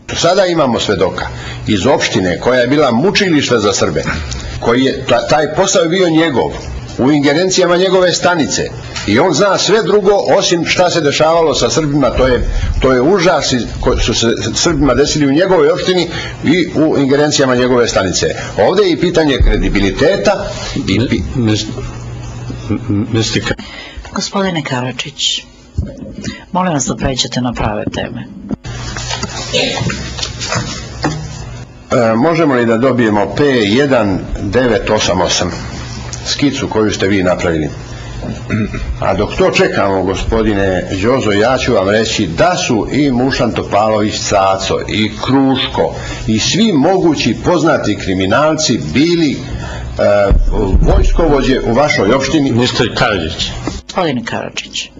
Sada imamo svedoka iz opštine koja je bila mučilište za Srbe, koji je, taj posao je bio njegov, u ingerencijama njegove stanice i on zna sve drugo osim šta se dešavalo sa Srbima, to je užas koji su se Srbima desili u njegovoj opštini i u ingerencijama njegove stanice. Ovdje je i pitanje kredibiliteta i... Gospodine Karadžić, molim vas da pređete na prave teme. Možemo li da dobijemo P1988 skicu koju ste vi napravili? A dok to čekamo, gospodine Đozo, ja ću vam reći da su i Mušan Topalović Caco i Kruško i svi mogući poznati kriminalci bili vojskovođe u vašoj opštini. Mr. Karadžić. Gospodine Karadžić.